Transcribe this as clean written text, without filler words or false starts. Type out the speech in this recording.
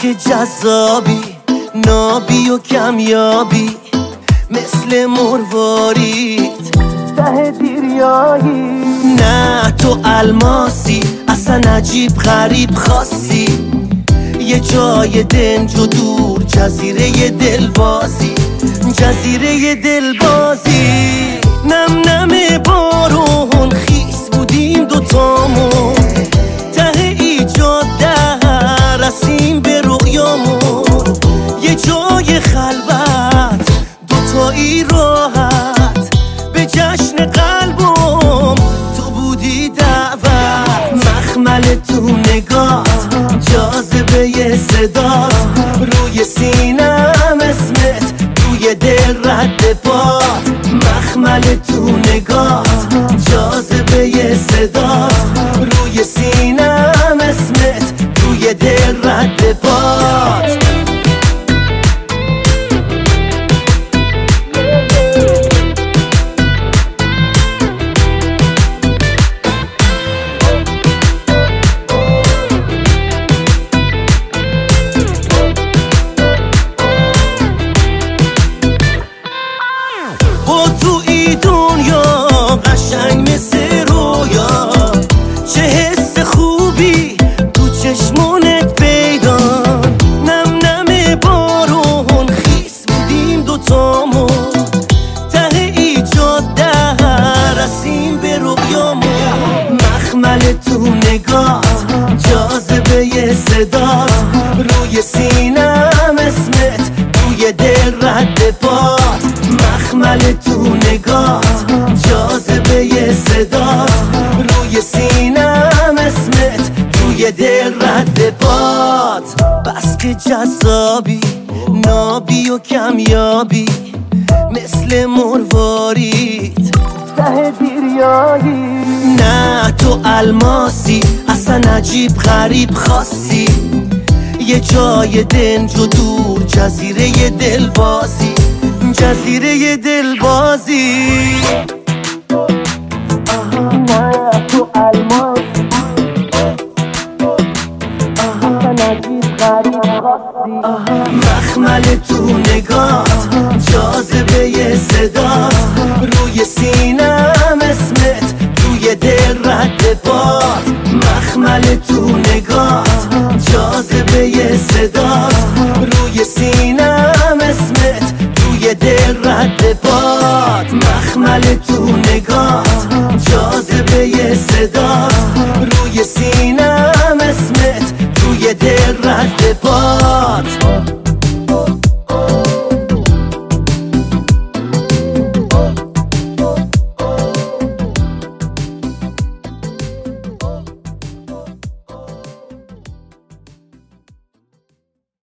که جذابی، نابی و کمیابی، مثل مروارید ته دیریایی. نه تو الماسی، اصلا عجیب غریب خاصی، یه جای دنج و دور، جزیره دلبازی، جزیره دلبازی. نم نم بارون خیس بودیم دوتامون، ته ایجاد در رسیم به رویامون. یه جای خلوت دوتایی راحت، به جشن قلبم تو بودی دعوت. مخمل تو نگات، جاذبه صدات، روی سینم اسمت، روی دل رد پات. مخمل تو نگات، جاذبه صدات، روی سینم اسمت، روی دل رد پات. مخمل تو نگات، جاذبه صدات، روی سینم اسمت، روی دل رد پات. مخمل تو نگات، جاذبه صدات، روی سینم اسمت، روی دل رد پات. بس که جذابی، نابی و کمیابی، مثل مروارید ته دیریایی. نه تو الماسی، اصلا عجیب غریب خاصی، یه جای دنج و دور، جزیره دلبازی، جزیره دلبازی. نه تو الماسی، اصلا عجیب غریب خاصی. مخمل تو نگات، جاذبه صدات، روی سینم اسمت، روی دل رد پات. مخمل تو نگات، جاذبه صدات، روی سینم اسمت، روی دل رد پات. مخمل تو نگات، جاذبه صدات، روی سینم اسمت، روی دل رد پات.